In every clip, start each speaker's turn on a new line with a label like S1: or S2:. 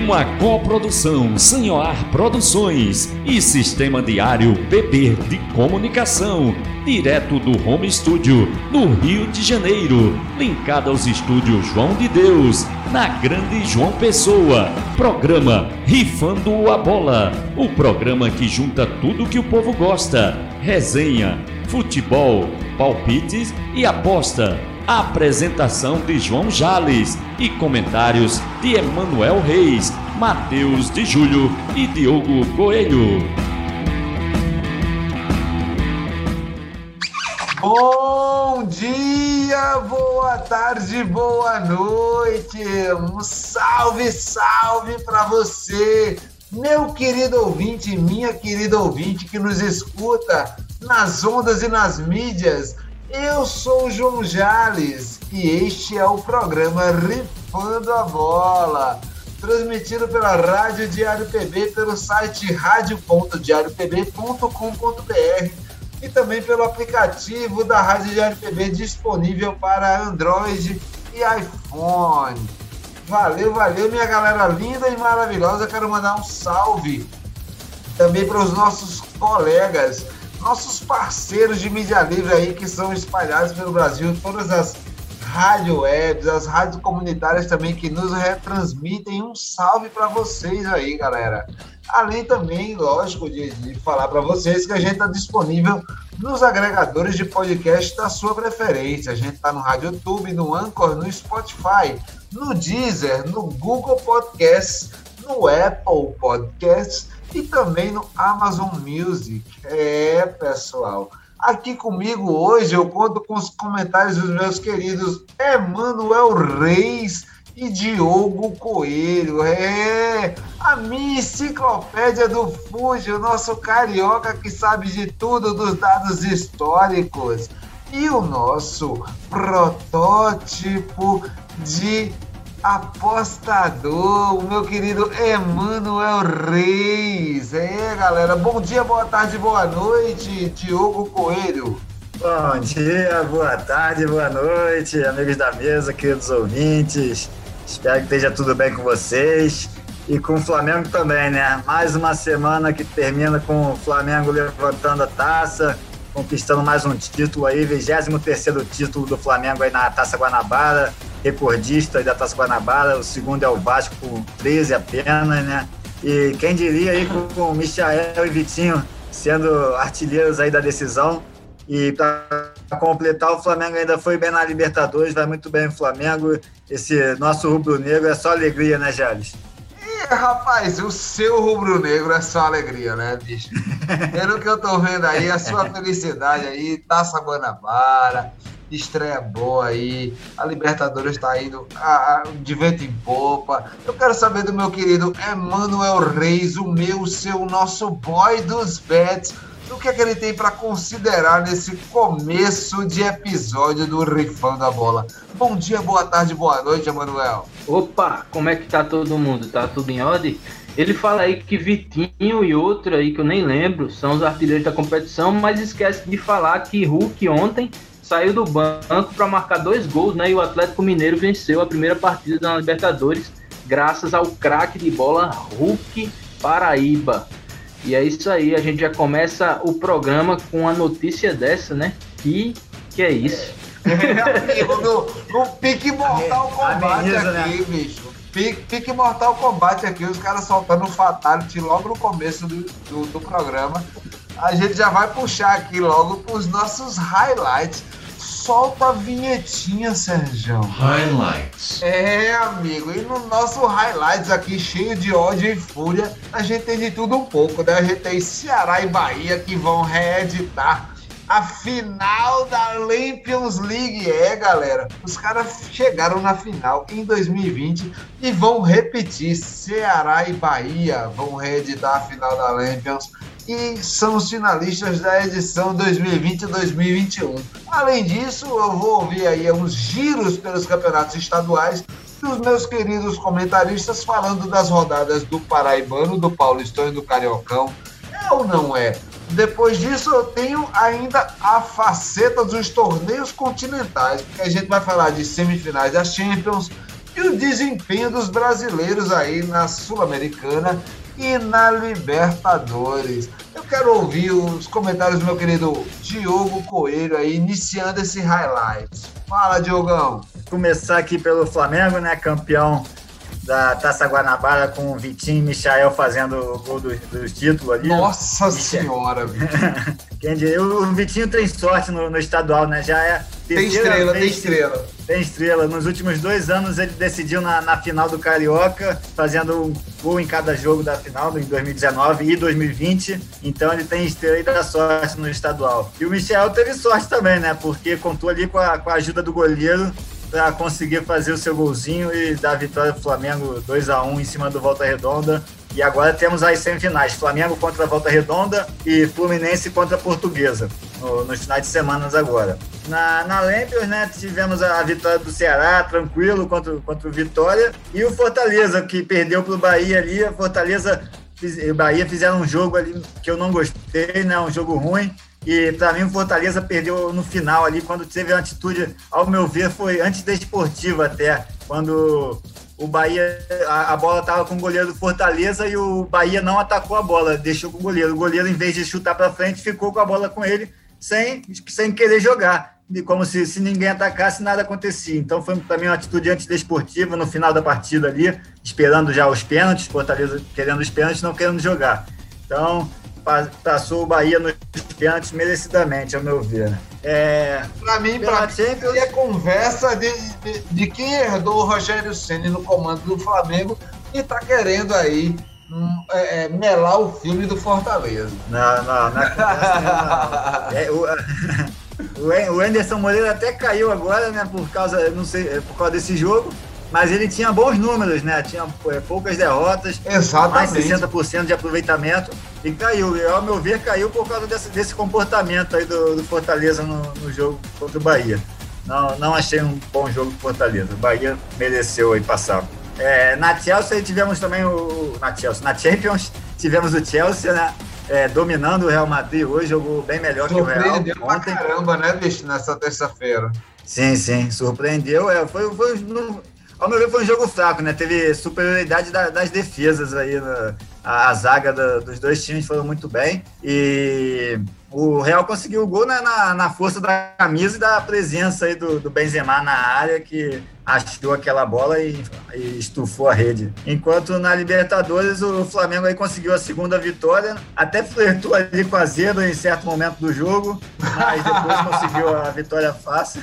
S1: Uma coprodução Sanhoar Produções e Sistema Diário BB de Comunicação, direto do Home Studio, no Rio de Janeiro, linkado aos estúdios João de Deus, na Grande João Pessoa. Programa Rifando a Bola, o programa que junta tudo que o povo gosta: resenha, futebol, palpites e aposta. Apresentação de João Jales e comentários de Emanuel Reis, Matheus de Júlio e Diogo Coelho.
S2: Bom dia, boa tarde, boa noite. Um salve, salve para você, meu querido ouvinte, minha querida ouvinte que nos escuta nas ondas e nas mídias. Eu sou o João Jales e este é o programa Rifando a Bola, transmitido pela Rádio Diário PB, pelo site radio.diariopb.com.br e também pelo aplicativo da Rádio Diário PB disponível para Android e iPhone. Valeu, minha galera linda e maravilhosa. Quero mandar um salve também para os nossos colegas, nossos parceiros de mídia livre aí que são espalhados pelo Brasil, todas as rádio webs, as rádios comunitárias também que nos retransmitem. Um salve para vocês aí, galera. Além também, lógico, de falar para vocês que a gente está disponível nos agregadores de podcast da sua preferência. A gente está no RadioTube, no Anchor, no Spotify, no Deezer, no Google Podcasts, no Apple Podcasts e também no Amazon Music. Pessoal, aqui comigo hoje eu conto com os comentários dos meus queridos Emanuel Reis e Diogo Coelho. A minha enciclopédia do Fuji, o nosso carioca que sabe de tudo dos dados históricos. E o nosso protótipo de apostador, o meu querido Emanuel Reis. Galera, bom dia, boa tarde, boa noite, Diogo Coelho.
S3: Bom dia, boa tarde, boa noite, amigos da mesa, queridos ouvintes. Espero que esteja tudo bem com vocês e com o Flamengo também, né? Mais uma semana que termina com o Flamengo levantando a taça, conquistando mais um título aí, 23º título do Flamengo aí na Taça Guanabara, recordista aí da Taça Guanabara. O segundo é o Vasco com 13 apenas, né? E quem diria aí com o Michael e Vitinho sendo artilheiros aí da decisão. E para completar, o Flamengo ainda foi bem na Libertadores, vai muito bem o Flamengo. Esse nosso rubro-negro é só alegria, né, Jales?
S2: Rapaz, o seu rubro-negro é só alegria, né, bicho? Pelo que eu tô vendo aí, a sua felicidade aí, Taça Guanabara, estreia boa aí, a Libertadores tá indo de vento em popa. Eu quero saber do meu querido Emanuel Reis, o meu, o seu, o nosso boy dos bets, o que é que ele tem para considerar nesse começo de episódio do Rifando a Bola. Bom dia, boa tarde, boa noite, Emanuel.
S4: Opa, como é que tá todo mundo? Tá tudo em ordem? Ele fala aí que Vitinho e outro aí que eu nem lembro são os artilheiros da competição, mas esquece de falar que Hulk ontem saiu do banco para marcar 2 gols, né? E o Atlético Mineiro venceu a primeira partida da Libertadores graças ao craque de bola Hulk Paraíba. E é isso aí, a gente já começa o programa com uma notícia dessa, né? Que é isso?
S2: No pique Mortal Kombat aqui, né? Bicho. Pique Mortal Kombat aqui, os caras soltando o Fatality logo no começo do programa. A gente já vai puxar aqui logo para os nossos highlights. Solta a vinhetinha, Sérgio.
S1: Highlights.
S2: Amigo, e no nosso highlights aqui, cheio de ódio e fúria, a gente tem de tudo um pouco, né? A gente tem Ceará e Bahia que vão reeditar a final da Champions League. Galera, os caras chegaram na final em 2020 e vão repetir. Ceará e Bahia vão reeditar a final da Champions e são os finalistas da edição 2020-2021. Além disso, eu vou ouvir aí uns giros pelos campeonatos estaduais dos meus queridos comentaristas falando das rodadas do Paraibano, do Paulistão e do Cariocão. É ou não é? Depois disso, eu tenho ainda a faceta dos torneios continentais, porque a gente vai falar de semifinais da Champions, e o desempenho dos brasileiros aí na Sul-Americana e na Libertadores. Eu quero ouvir os comentários do meu querido Diogo Coelho aí, iniciando esse highlight. Fala, Diogão.
S3: Começar aqui pelo Flamengo, né? Campeão da Taça Guanabara, com o Vitinho e Michael fazendo o gol dos títulos ali.
S2: Nossa Senhora, Vitinho.
S3: Quem diria, o Vitinho tem sorte no estadual, né? Já é
S2: tem estrela.
S3: Tem estrela. Nos últimos 2 anos ele decidiu na final do Carioca, fazendo um gol em cada jogo da final, em 2019 e 2020. Então ele tem estrela e dá sorte no estadual. E o Michael teve sorte também, né? Porque contou ali com a ajuda do goleiro para conseguir fazer o seu golzinho e dar a vitória do Flamengo 2-1 em cima do Volta Redonda. E agora temos as semifinais, Flamengo contra a Volta Redonda e Fluminense contra a Portuguesa, nos finais de semana agora. Na Champions, né, tivemos a vitória do Ceará, tranquilo, contra o Vitória, e o Fortaleza, que perdeu para o Bahia ali. A Fortaleza e o Bahia fizeram um jogo ali que eu não gostei, né, um jogo ruim. E para mim o Fortaleza perdeu no final ali, quando teve uma atitude, ao meu ver, foi antidesportiva até, quando o Bahia, a bola estava com o goleiro do Fortaleza e o Bahia não atacou a bola, deixou com o goleiro. O goleiro, em vez de chutar para frente, ficou com a bola com ele sem querer jogar. E como se ninguém atacasse, nada acontecia. Então foi para mim uma atitude antidesportiva no final da partida ali, esperando já os pênaltis, Fortaleza querendo os pênaltis, não querendo jogar. Então passou o Bahia nos pênaltis merecidamente, ao meu ver.
S2: Para mim é conversa de quem herdou o Rogério Ceni no comando do Flamengo e tá querendo aí melar o filme do Fortaleza.
S3: Não é conversa não. O Anderson Moreira até caiu agora, né, por causa desse jogo, mas ele tinha bons números, né? Tinha poucas derrotas,
S2: exatamente,
S3: mais 60% de aproveitamento, e caiu. E, ao meu ver, caiu por causa desse comportamento aí do Fortaleza no jogo contra o Bahia. Não achei um bom jogo do Fortaleza. O Bahia mereceu aí passar. Na Chelsea tivemos também na Champions tivemos o Chelsea, né? Dominando o Real Madrid hoje, jogou bem melhor que o Real.
S2: Surpreendeu pra caramba, né, bicho, nessa terça-feira.
S3: Sim, surpreendeu. Ao meu ver, foi um jogo fraco, né? Teve superioridade das defesas aí. A zaga dos dois times foram muito bem. E o Real conseguiu o gol na força da camisa e da presença aí do Benzema na área, que achou aquela bola e estufou a rede. Enquanto na Libertadores, o Flamengo aí conseguiu a segunda vitória, até flertou ali com a zebra em certo momento do jogo, mas depois conseguiu a vitória fácil.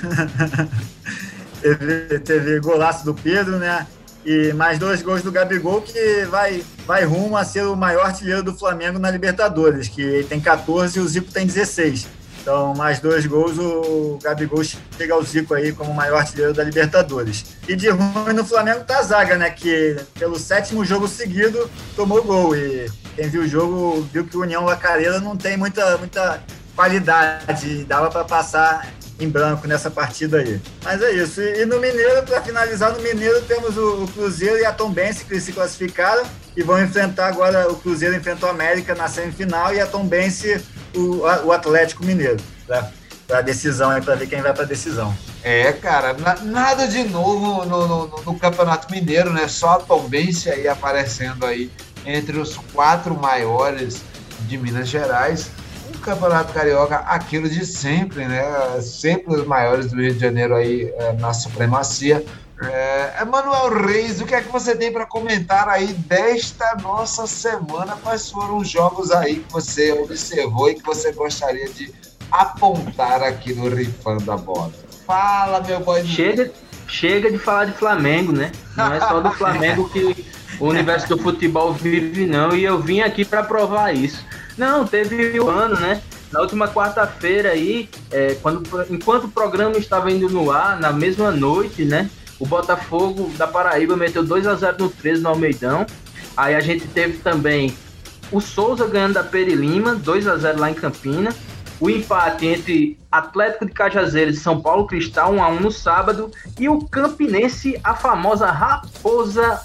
S3: Teve golaço do Pedro, né? E mais 2 gols do Gabigol, que vai rumo a ser o maior artilheiro do Flamengo na Libertadores, que ele tem 14 e o Zico tem 16. Então, mais 2 gols, o Gabigol chega ao Zico aí como o maior artilheiro da Libertadores. E de ruim no Flamengo tá a zaga, né? Que pelo 7º jogo seguido tomou gol. E quem viu o jogo viu que o União Lacareira não tem muita qualidade. Dava para passar em branco nessa partida aí. Mas é isso. E no Mineiro, para finalizar, no Mineiro temos o Cruzeiro e a Tombense, que se classificaram e vão enfrentar agora. O Cruzeiro enfrentou a América na semifinal e a Tombense o Atlético Mineiro, para decisão aí, para ver quem vai para decisão.
S2: Cara, nada de novo no Campeonato Mineiro, né? Só a Tombense aí aparecendo aí entre os 4 maiores de Minas Gerais. Campeonato Carioca, aquilo de sempre, né? Sempre os maiores do Rio de Janeiro aí na supremacia. Emanuel Reis, o que é que você tem para comentar aí desta nossa semana? Quais foram os jogos aí que você observou e que você gostaria de apontar aqui no Rifando a Bola? Fala, meu boy.
S4: Chega de falar de Flamengo, né? Não é só do Flamengo que o universo do futebol vive, não. E eu vim aqui para provar isso. Não, teve o ano, né? Na última quarta-feira aí, enquanto o programa estava indo no ar, na mesma noite, né? O Botafogo da Paraíba meteu 2-0 no 13 no Almeidão. Aí a gente teve também o Souza ganhando da Peri Lima, 2-0 lá em Campina. O empate entre Atlético de Cajazeiras e São Paulo Cristal, 1-1 no sábado. E o Campinense, a famosa Raposa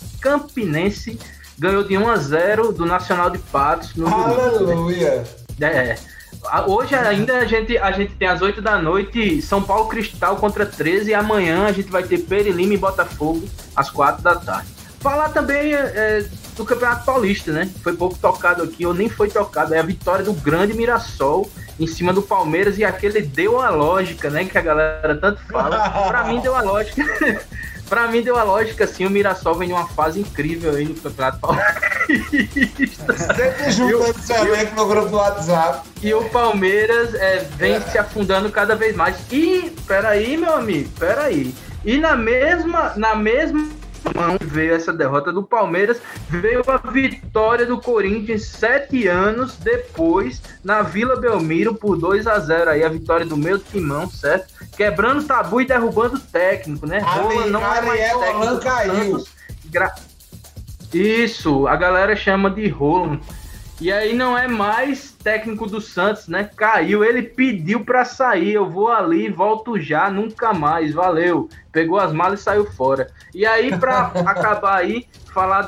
S4: Campinense, ganhou de 1-0 do Nacional de Patos no
S2: Aleluia!
S4: Hoje ainda a gente tem às 8 da noite São Paulo Cristal contra 13 e amanhã a gente vai ter Peri Lima e Botafogo às 4 da tarde. Falar também do Campeonato Paulista, né? Foi pouco tocado aqui, ou nem foi tocado, é a vitória do grande Mirassol em cima do Palmeiras e aquele deu a lógica, né? Que a galera tanto fala. Pra mim deu a lógica. Pra mim deu a lógica, assim, o Mirassol vem em uma fase incrível aí no Campeonato Paulista.
S2: Sempre juntando esse elenco no grupo do WhatsApp.
S4: E o Palmeiras vem se afundando cada vez mais. E, peraí, meu amigo, peraí. E na mesma veio essa derrota do Palmeiras, veio a vitória do Corinthians 7 anos depois, na Vila Belmiro, por 2-0. Aí a vitória do meu timão, certo? Quebrando tabu e derrubando o técnico, né? Roland não é mais técnico.
S2: Caiu.
S4: Isso, a galera chama de Roland. E aí não é mais técnico do Santos, né? Caiu, ele pediu pra sair. Eu vou ali, volto já, nunca mais, valeu. Pegou as malas e saiu fora. E aí, pra acabar aí, falar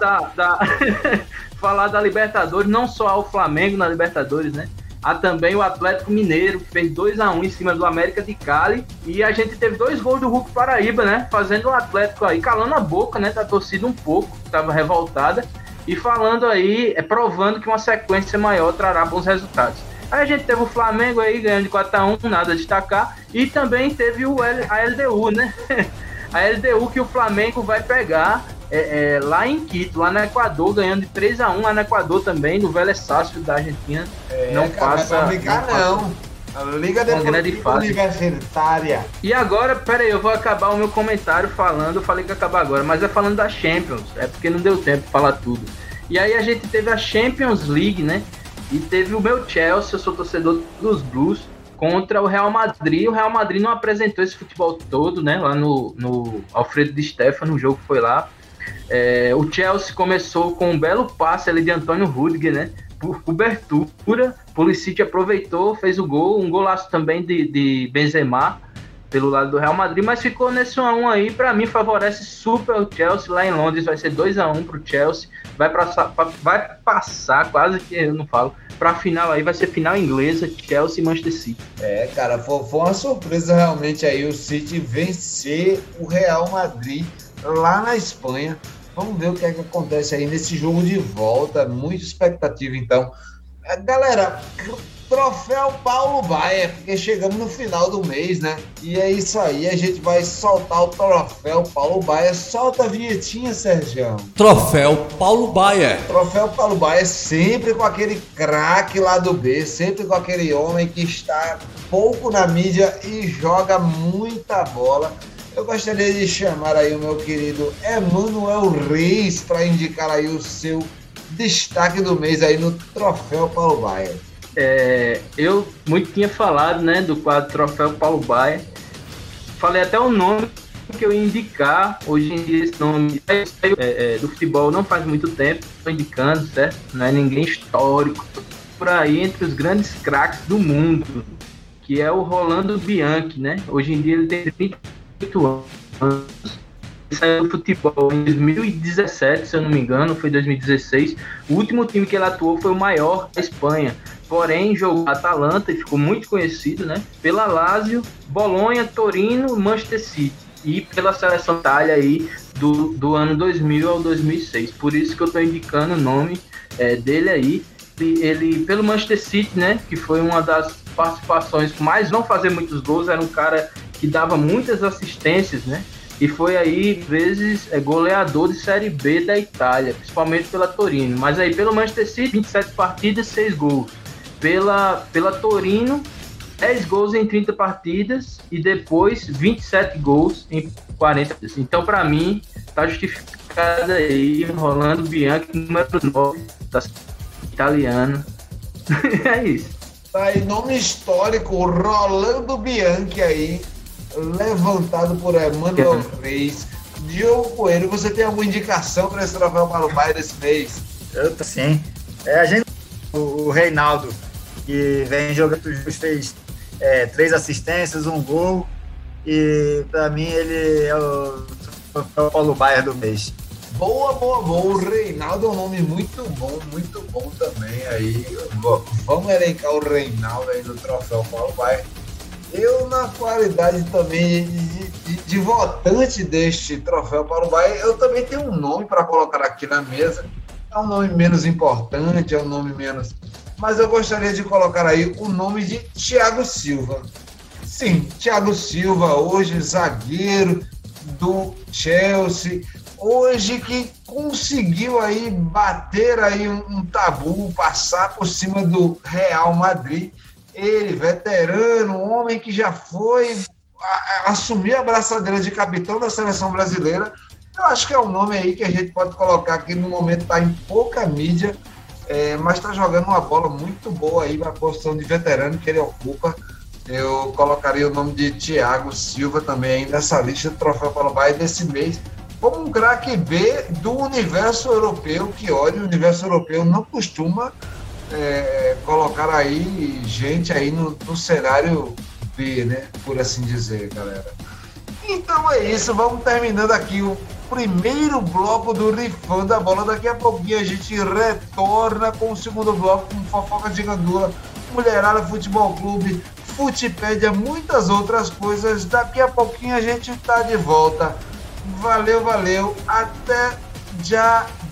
S4: falar da Libertadores, não só o Flamengo na Libertadores, né? Há também o Atlético Mineiro, que fez 2-1 em cima do América de Cali. E a gente teve 2 gols do Hulk Paraíba, né? Fazendo o Atlético aí, calando a boca, né? Da torcida um pouco, que tava revoltada. E falando aí, provando que uma sequência maior trará bons resultados. Aí a gente teve o Flamengo aí ganhando de 4-1, nada a destacar. E também teve a LDU, né? A LDU que o Flamengo vai pegar lá em Quito, lá no Equador, ganhando de 3-1 lá no Equador também, no Vélez Sarsfield da Argentina. Não passa...
S2: Não vai brincar, não. A Liga Deportiva Universitária.
S4: E agora, peraí, eu vou acabar o meu comentário falando, eu falei que ia acabar agora, mas é falando da Champions, é porque não deu tempo de falar tudo. E aí a gente teve a Champions League, né? E teve o meu Chelsea, eu sou torcedor dos Blues, contra o Real Madrid. O Real Madrid não apresentou esse futebol todo, né? Lá no Alfredo Di Stéfano, o jogo foi lá. O Chelsea começou com um belo passe ali de Antônio Rüdiger, né? Por cobertura, Pulisic aproveitou, fez o gol, um golaço também de Benzema pelo lado do Real Madrid, mas ficou nesse 1-1 aí, pra mim favorece super o Chelsea. Lá em Londres vai ser 2-1 pro Chelsea, vai passar, quase que eu não falo, pra final aí, vai ser final inglesa, Chelsea e Manchester City.
S2: Cara, foi uma surpresa realmente aí o City vencer o Real Madrid lá na Espanha. Vamos ver o que é que acontece aí nesse jogo de volta. Muita expectativa, então. Galera, troféu Paulo Baier, porque chegamos no final do mês, né? E é isso aí, a gente vai soltar o troféu Paulo Baier. Solta a vinhetinha, Sérgio.
S1: Troféu Paulo Baier.
S2: Troféu Paulo Baier, sempre com aquele craque lá do B, sempre com aquele homem que está pouco na mídia e joga muita bola. Eu gostaria de chamar aí o meu querido Emanuel Reis para indicar aí o seu destaque do mês aí no Troféu Paulo Baier.
S4: Eu muito tinha falado, né, do quadro Troféu Paulo Baier. Falei até o nome que eu ia indicar. Hoje em dia esse nome do futebol não faz muito tempo, estou indicando, certo? Não é ninguém histórico. Por aí entre os grandes craques do mundo, que é o Rolando Bianchi, né? Hoje em dia ele tem 38 anos. Ele saiu do futebol em 2017, se eu não me engano, foi 2016. O último time que ele atuou foi o maior da Espanha. Porém, jogou Atalanta e ficou muito conhecido, né? Pela Lazio, Bolonha, Torino, Manchester City. E pela seleção Itália aí do ano 2000 ao 2006. Por isso que eu estou indicando o nome dele aí. Ele, pelo Manchester City, né? Que foi uma das participações com mais não fazer muitos gols. Era um cara que dava muitas assistências, né? E foi aí, vezes, goleador de Série B da Itália, principalmente pela Torino. Mas aí, pelo Manchester City, 27 partidas, 6 gols. Pela Torino, 10 gols em 30 partidas e depois 27 gols em 40. Então, para mim, tá justificado aí, Rolando Bianchi, número 9, da italiana. É isso.
S2: Tá aí, nome histórico, Rolando Bianchi aí, levantado por Emanuel Reis. Diogo Coelho, você tem alguma indicação para esse troféu Paulo Baier desse mês?
S3: Eu tô sim. A gente, o Reinaldo, que vem jogando, fez 3 assistências, 1 gol, e para mim ele é o Paulo Baier do mês.
S2: Boa. O Reinaldo é um nome muito bom também. Aí, vamos elencar o Reinaldo aí do Troféu Paulo Baier. Eu, na qualidade também de votante deste Troféu Paulo Baier, eu também tenho um nome para colocar aqui na mesa. É um nome menos importante, é um nome menos... Mas eu gostaria de colocar aí o nome de Thiago Silva. Sim, Thiago Silva, hoje zagueiro do Chelsea, hoje que conseguiu aí bater aí um tabu, passar por cima do Real Madrid. Ele, veterano, um homem que já foi assumir a braçadeira de capitão da seleção brasileira. Eu acho que é um nome aí que a gente pode colocar aqui no momento, está em pouca mídia, mas está jogando uma bola muito boa aí na posição de veterano que ele ocupa. Eu colocaria o nome de Thiago Silva também aí nessa lista do Troféu Paulo Baier desse mês, como um craque B do universo europeu, que olha, o universo europeu não costuma colocar aí gente aí no cenário B, né? Por assim dizer, galera. Então é isso, vamos terminando aqui o primeiro bloco do Rifando a Bola. Daqui a pouquinho a gente retorna com o segundo bloco, com Fofoca de Gandula, Mulherada Futebol Clube, Futipédia, muitas outras coisas. Daqui a pouquinho a gente tá de volta. Valeu, até já.